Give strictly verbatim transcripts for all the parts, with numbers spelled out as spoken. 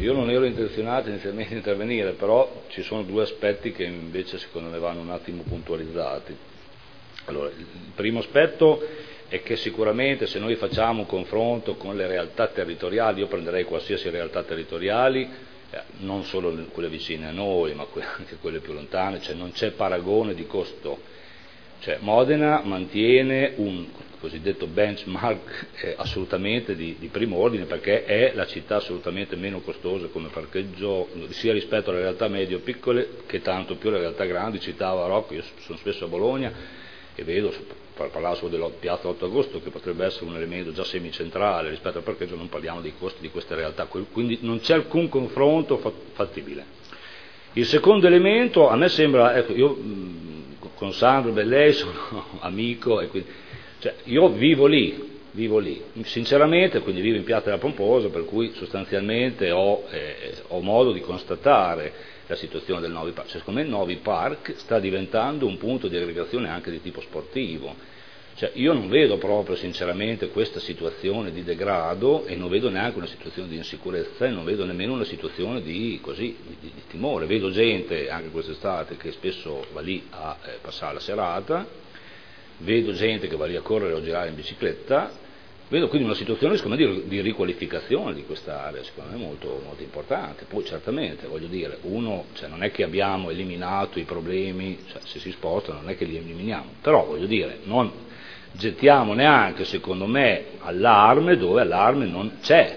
io non ero intenzionato inizialmente a intervenire, però ci sono due aspetti che invece secondo me vanno un attimo puntualizzati. Allora, il primo aspetto è che sicuramente se noi facciamo un confronto con le realtà territoriali, io prenderei qualsiasi realtà territoriali, eh, non solo quelle vicine a noi, ma anche quelle più lontane, cioè non c'è paragone di costo. Cioè Modena mantiene un cosiddetto benchmark eh, assolutamente di, di primo ordine, perché è la città assolutamente meno costosa come parcheggio sia rispetto alle realtà medio-piccole che tanto più alle realtà grandi. Citava Rocco, io sono spesso a Bologna e vedo, parlavo solo della piazza otto agosto, che potrebbe essere un elemento già semicentrale rispetto al parcheggio, non parliamo dei costi di queste realtà, quindi non c'è alcun confronto fattibile. Il secondo elemento, a me sembra, ecco, io con Sandro Bellei sono amico, e quindi, cioè, io vivo lì, vivo lì, sinceramente, quindi vivo in Piazza della Pomposa, per cui sostanzialmente ho, eh, ho modo di constatare la situazione del Novi Park. Cioè, secondo me il Novi Park sta diventando un punto di aggregazione anche di tipo sportivo. Cioè, io non vedo proprio sinceramente questa situazione di degrado, e non vedo neanche una situazione di insicurezza, e non vedo nemmeno una situazione di, così, di, di, di timore. Vedo gente anche quest'estate che spesso va lì a eh, passare la serata, vedo gente che va lì a correre o a girare in bicicletta, vedo quindi una situazione secondo me di, di riqualificazione di quest'area, secondo me molto, molto importante. Poi certamente, voglio dire, uno, cioè, non è che abbiamo eliminato i problemi, cioè, se si spostano non è che li eliminiamo, però voglio dire, non gettiamo neanche, secondo me, allarme dove allarme non c'è.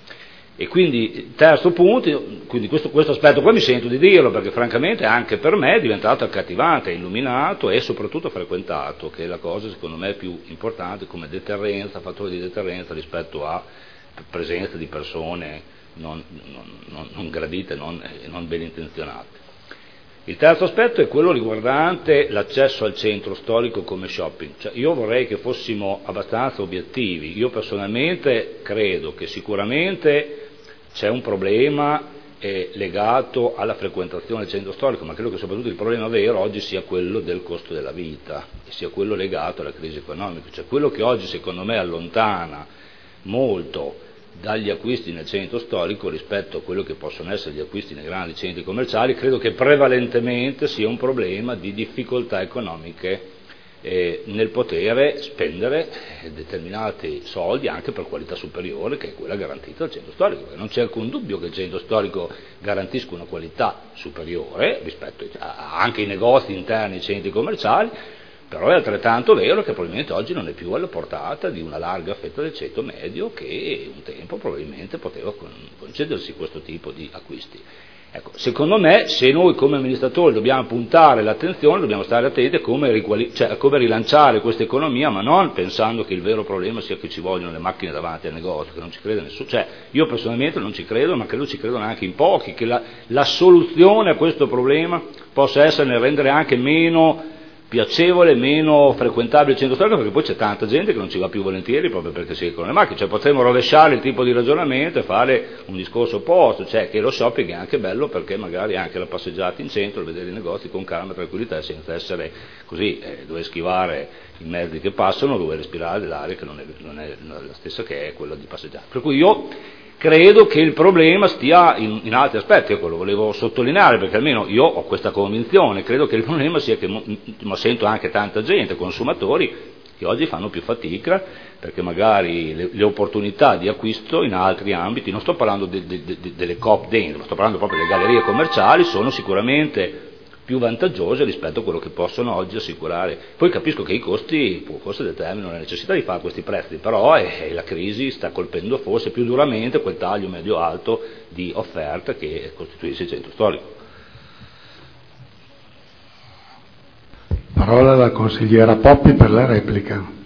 E quindi, terzo punto, quindi questo, questo aspetto qua mi sento di dirlo, perché francamente anche per me è diventato accattivante, illuminato e soprattutto frequentato, che è la cosa secondo me più importante come deterrenza, fattore di deterrenza rispetto a presenza di persone non, non, non, non gradite, non, non ben intenzionate. Il terzo aspetto è quello riguardante l'accesso al centro storico come shopping. Cioè, io vorrei che fossimo abbastanza obiettivi. Io personalmente credo che sicuramente c'è un problema eh, legato alla frequentazione del centro storico, ma credo che soprattutto il problema vero oggi sia quello del costo della vita, e sia quello legato alla crisi economica. Cioè, quello che oggi secondo me allontana molto dagli acquisti nel centro storico rispetto a quello che possono essere gli acquisti nei grandi centri commerciali, credo che prevalentemente sia un problema di difficoltà economiche eh, nel poter spendere determinati soldi anche per qualità superiore, che è quella garantita dal centro storico, perché non c'è alcun dubbio che il centro storico garantisca una qualità superiore rispetto a, anche ai negozi interni ai centri commerciali. Però è altrettanto vero che probabilmente oggi non è più alla portata di una larga fetta del ceto medio che un tempo probabilmente poteva concedersi questo tipo di acquisti. Ecco, secondo me, se noi come amministratori dobbiamo puntare l'attenzione, dobbiamo stare attenti a come, riquali- cioè, a come rilanciare questa economia, ma non pensando che il vero problema sia che ci vogliono le macchine davanti al negozio, che non ci crede nessuno. Cioè, io personalmente non ci credo, ma credo ci credono anche in pochi, che la, la soluzione a questo problema possa essere nel rendere anche meno piacevole, meno frequentabile il centro storico, perché poi c'è tanta gente che non ci va più volentieri proprio perché si con le macchine. Cioè, potremmo rovesciare il tipo di ragionamento e fare un discorso opposto, cioè che lo shopping è anche bello perché magari anche la passeggiata in centro, vedere i negozi con calma e tranquillità, senza essere così, eh, dover schivare i mezzi che passano, dover respirare dell'aria che non è, non è la stessa che è quella di passeggiare. Per cui io credo che il problema stia in, in altri aspetti, ecco, lo volevo sottolineare perché almeno io ho questa convinzione, credo che il problema sia che, ma sento anche tanta gente, consumatori, che oggi fanno più fatica perché magari le, le opportunità di acquisto in altri ambiti, non sto parlando de, de, de, delle coop dentro, ma sto parlando proprio delle gallerie commerciali, sono sicuramente più vantaggiose rispetto a quello che possono oggi assicurare. Poi capisco che i costi forse determinano la necessità di fare questi prezzi, però eh, la crisi sta colpendo forse più duramente quel taglio medio-alto di offerta che costituisce il centro storico. Parola alla consigliera Poppi per la replica.